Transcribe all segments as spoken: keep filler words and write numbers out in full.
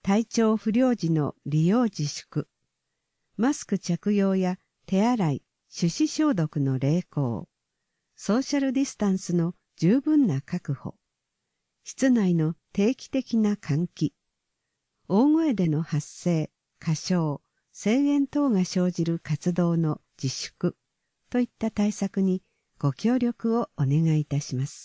体調不良時の利用自粛、マスク着用や手洗い、手指消毒の励行、ソーシャルディスタンスの十分な確保、室内の定期的な換気、大声での発声、歌唱、声援等が生じる活動の自粛といった対策にご協力をお願いいたします。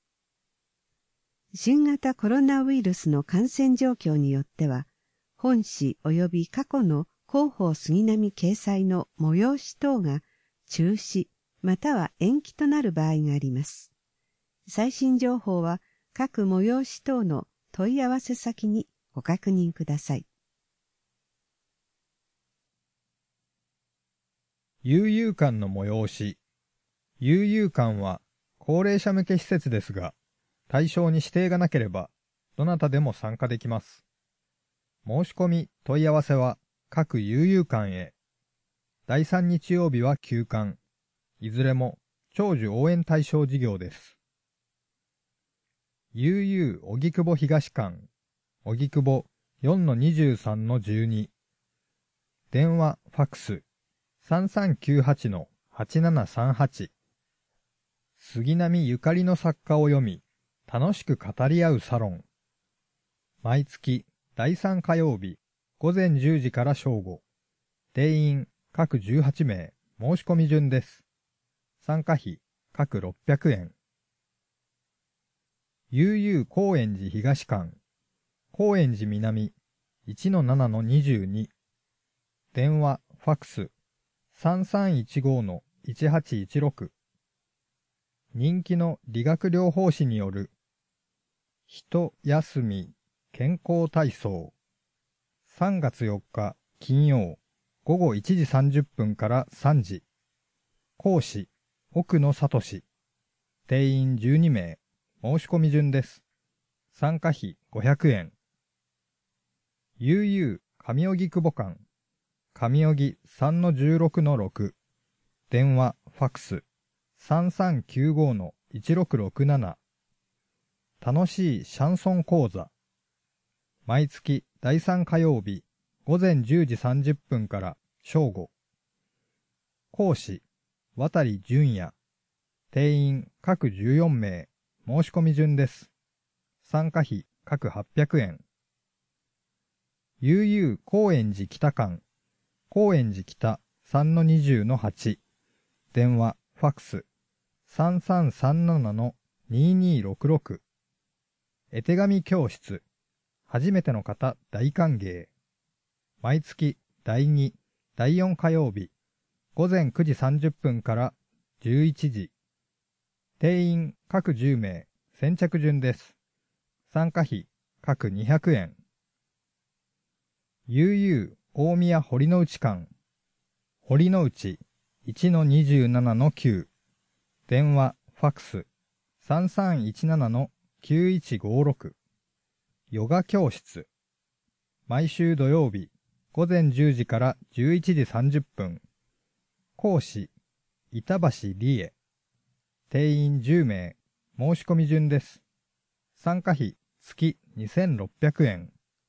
新型コロナウイルスの感染状況によっては、本誌及び過去の広報杉並掲載の催し等が中止または延期となる場合があります。最新情報は各催し等の問い合わせ先にご確認ください。 悠々館の催し。悠々館は高齢者向け施設ですが、対象に指定がなければ、どなたでも参加できます。申し込み、問い合わせは各悠々館へ。だいさん日曜日は休館。いずれも長寿応援対象事業です。悠々荻窪東館、荻窪 よんのにじゅうさんのじゅうに。電話、ファックス、さんさんきゅうはちのはちななさんはち。杉並ゆかりの作家を読み、楽しく語り合うサロン。毎月だいさん火曜日、午前じゅうじから正午。定員各じゅうはちめい、申し込み順です。参加費各ろっぴゃくえん。悠々高円寺東館、高円寺南 いちのななのにじゅうに。電話、ファックス、さんさんいちごのいちはちいちろく。人気の理学療法士による、人休み健康体操。さんがつよっか金曜、午後いちじさんじゅっぷんからさんじ。講師、奥野聡。定員じゅうにめい、申し込み順です。参加費ごひゃくえん。悠々上荻窪館、上荻 さんのじゅうろくのろく。電話、ファックス、さんさんきゅうごのいちろくろくなな。楽しいシャンソン講座。毎月だいさん火曜日、午前じゅうじさんじゅっぷんから正午。講師、渡淳也。定員各じゅうよんめい、申し込み順です。参加費各はっぴゃくえん。悠々高円寺北館、高円寺北 さんのにじゅうのはち。電話、ファックス、さんさんさんななのににろくろく。絵手紙教室。初めての方大歓迎。毎月だいに、だいよん火曜日、午前くじさんじゅっぷんからじゅういちじ。定員各じゅうめい、先着順です。参加費各にひゃくえん。悠々大宮堀之内館、堀之内 いちのにじゅうななのきゅう。電話、ファックス、さんさんいちななのきゅういちごろく。ヨガ教室。毎週土曜日、午前じゅうじからじゅういちじさんじゅっぷん。講師、板橋理恵。定員じゅうめい、申し込み順です。参加費、月にせんろっぴゃくえん。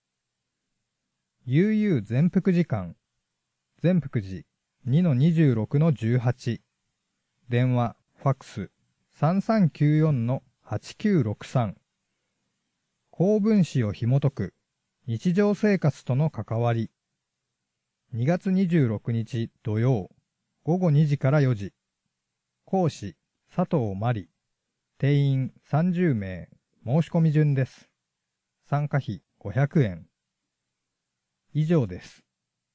悠々全福寺館、全福寺 にのにじゅうろくのじゅうはち。電話、ファックス、さんさんきゅうよんのはちきゅうろくさん。公文誌を紐解く、日常生活との関わり。にがつにじゅうろくにち土曜、午後にじからよじ。講師、佐藤真理。定員さんじゅうめい、申し込み順です。参加費ごひゃくえん。以上です。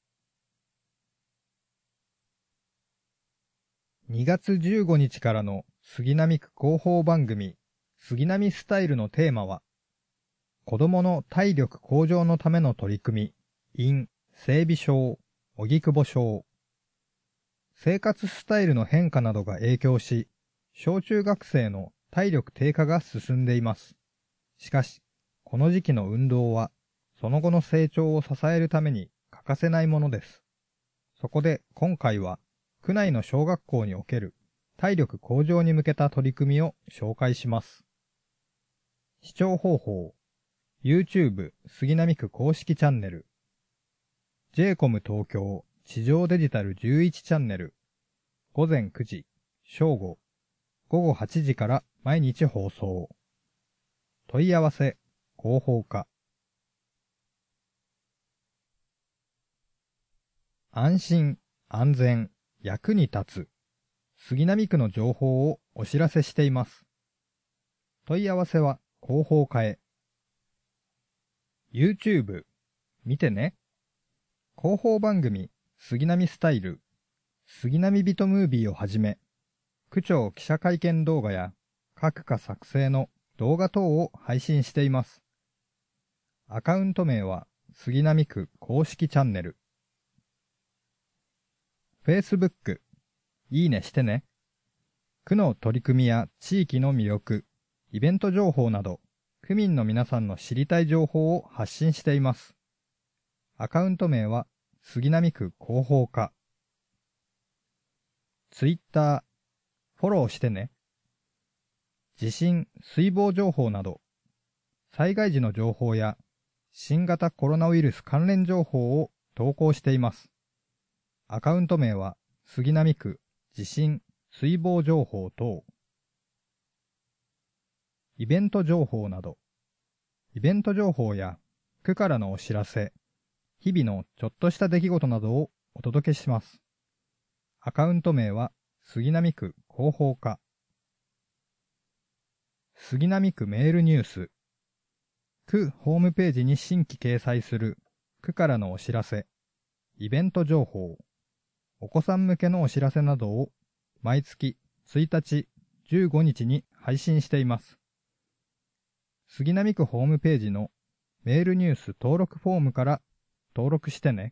にがつじゅうごにちからの杉並区広報番組、杉並スタイルのテーマは、子どもの体力向上のための取り組み in 整備症、荻窪症。生活スタイルの変化などが影響し、小中学生の体力低下が進んでいます。しかし、この時期の運動は、その後の成長を支えるために欠かせないものです。そこで今回は、区内の小学校における体力向上に向けた取り組みを紹介します。視聴方法。 YouTube 杉並区公式チャンネル、ジェイコム 東京地上デジタルじゅういちチャンネル、ごぜんくじ、正午、ごごはちじから毎日放送。問い合わせ、広報課。安心、安全、役に立つ。杉並区の情報をお知らせしています。問い合わせは広報課へ。YouTube、見てね。広報番組、杉並スタイル、杉並ビトムービーをはじめ、区長記者会見動画や各課作成の動画等を配信しています。アカウント名は杉並区公式チャンネル。Facebook、いいねしてね。区の取り組みや地域の魅力、イベント情報など、区民の皆さんの知りたい情報を発信しています。アカウント名は杉並区広報課。Twitter、フォローしてね。地震、水防情報など、災害時の情報や新型コロナウイルス関連情報を投稿しています。アカウント名は杉並区地震、水防情報等。イベント情報など、イベント情報や区からのお知らせ、日々のちょっとした出来事などをお届けします。アカウント名は杉並区広報課。杉並区メールニュース。区ホームページに新規掲載する区からのお知らせ、イベント情報、お子さん向けのお知らせなどを毎月ついたち、じゅうごにちに配信しています。杉並区ホームページのメールニュース登録フォームから登録してね。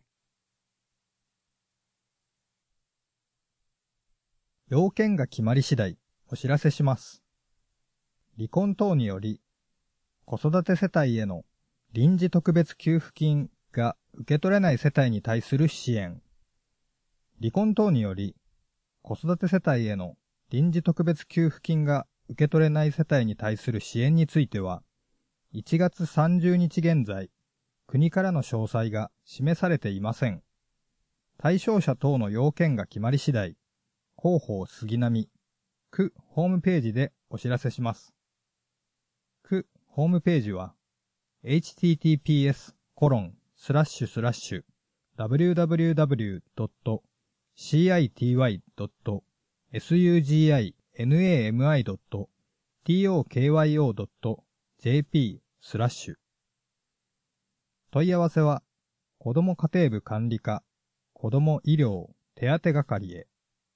要件が決まり次第お知らせします。離婚等により子育て世帯への臨時特別給付金が受け取れない世帯に対する支援。離婚等により子育て世帯への臨時特別給付金が受け取れない世帯に対する支援については、いちがつさんじゅうにち現在、国からの詳細が示されていません。対象者等の要件が決まり次第、広報杉並、区ホームページでお知らせします。区ホームページは、エイチティーティーピーエスコロンスラッシュスラッシュダブリューダブリューダブリュードットシーアイティーワイドットエスユージーアイエヌエーエムアイドットティーオーケーワイオードットジェーピースラッシュ。問い合わせは、子ども家庭部管理課、子ども医療手当係へ。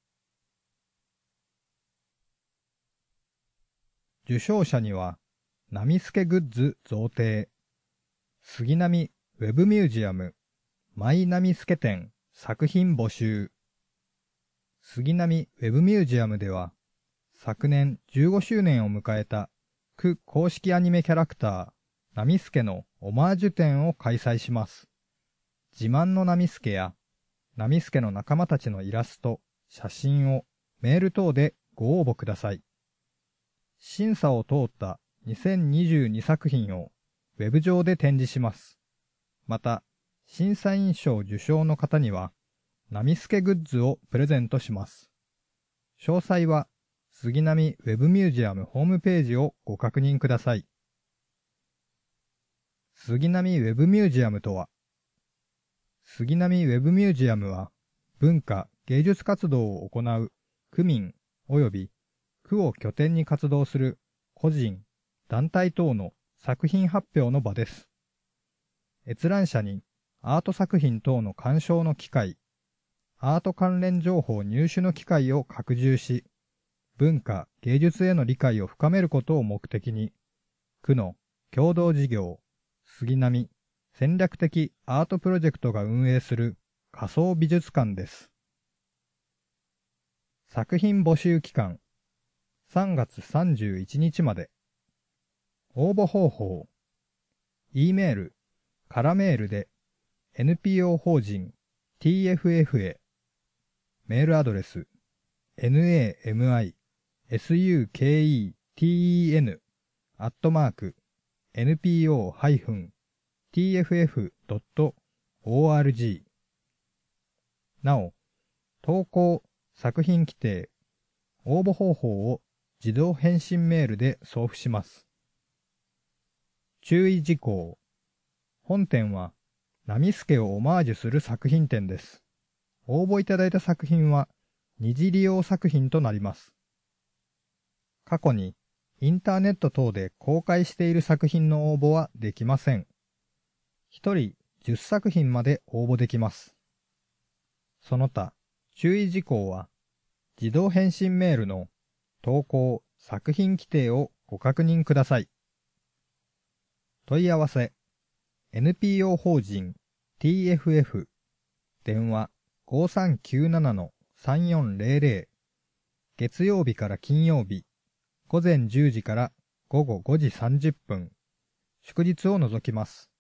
受賞者には、なみすけグッズ贈呈、杉並ウェブミュージアム、マイナミスケ展作品募集。杉並ウェブミュージアムでは、昨年じゅうごしゅうねんを迎えた区公式アニメキャラクター、なみすけのオマージュ展を開催します。自慢のなみすけや、なみすけの仲間たちのイラスト、写真をメール等でご応募ください。審査を通ったにせんにじゅうにさく品をウェブ上で展示します。また、審査員賞受賞の方には、なみすけグッズをプレゼントします。詳細は、杉並ウェブミュージアムホームページをご確認ください。杉並ウェブミュージアムとは、杉並ウェブミュージアムは、文化・芸術活動を行う区民及び区を拠点に活動する個人、団体等の作品発表の場です。閲覧者にアート作品等の鑑賞の機会、アート関連情報入手の機会を拡充し、文化・芸術への理解を深めることを目的に、区の共同事業、杉並戦略的アートプロジェクトが運営する仮想美術館です。作品募集期間、さんがつさんじゅういちにちまで。応募方法、E メール、からメールで エヌピーオー 法人 ティーエフエフ へ、メールアドレス ナミスケテン アットマークエヌピーオー ティーエフエフ ドット オーアールジー。なお、投稿、作品規定、応募方法を自動返信メールで送付します。注意事項。本展は、ナミスケをオマージュする作品展です。応募いただいた作品は、二次利用作品となります。過去に、インターネット等で公開している作品の応募はできません。一人じゅっさく品まで応募できます。その他、注意事項は、自動返信メールの投稿、作品規定をご確認ください。問い合わせ、エヌピーオー 法人 ティーエフエフ、電話 ごさんきゅうななのさんよんゼロゼロ、月曜日から金曜日、午前じゅうじから午後ごじさんじゅっぷん、祝日を除きます。